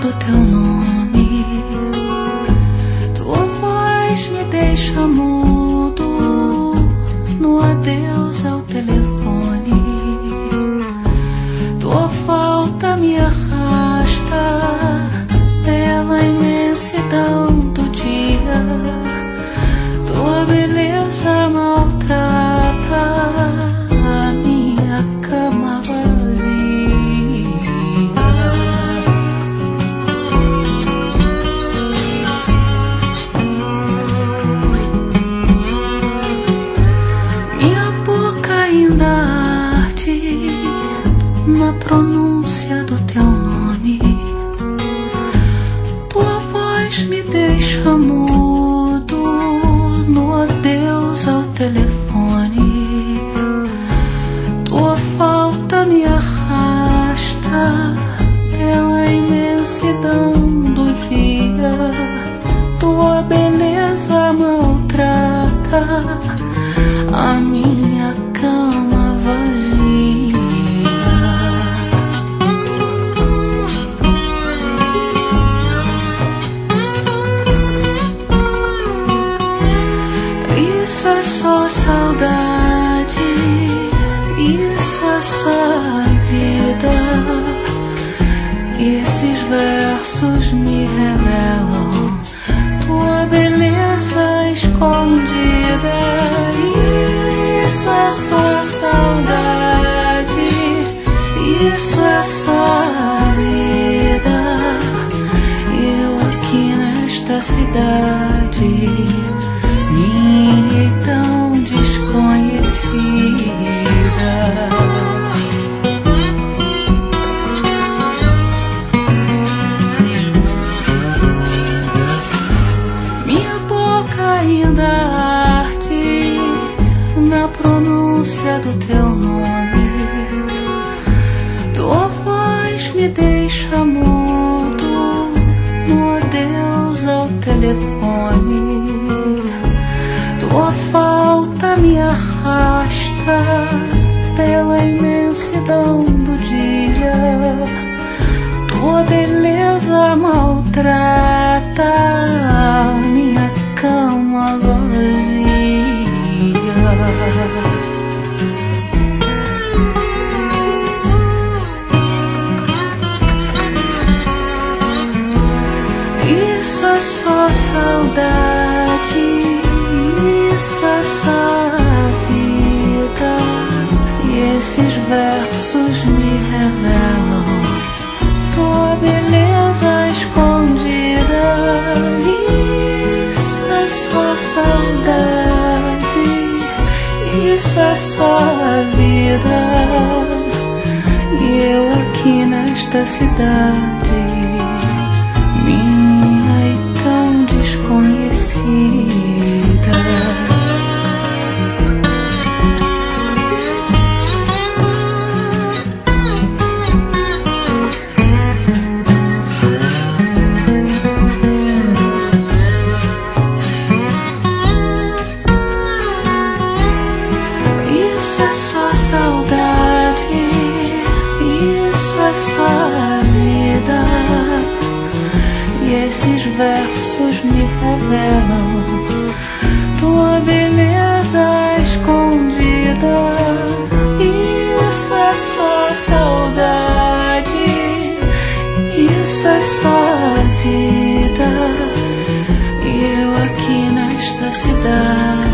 do teu nome. Tua voz me deixa mudo no adeus ao telefone. Tua falta me arrasta pela imensidão do dia. Tua beleza maltrata a minha cama vazia. Minha boca ainda arde na pronúncia do teu nome. Tua voz me deixa mudo no adeus ao telefone. Tua falta me arrasta pela imensidão do dia. Tua beleza maltrata a minha cama vazia. Isso é só saudade, isso é só vida. Esses versos me revelam tua beleza escondida. Isso é só saudade, isso é só vida. Eu aqui nesta cidade, minha e tão desconhecida. Minha boca ainda arde na pronúncia do teu nome. Tua voz me deixa mudo no adeus ao telefone. Tua falta me arrasta pela imensidão do dia. Tua beleza maltrata a minha cama vazia. Isso é só saudade, isso é só vida. E esses versos me revelam tua beleza escondida. Isso é só saudade, isso é só vida. E eu aqui nesta cidade, minha e tão desconhecida. Isso é só saudade, isso é só vida. E esses versos me revelam tua beleza escondida. Isso é só saudade, isso é só vida. E eu aqui nesta cidade,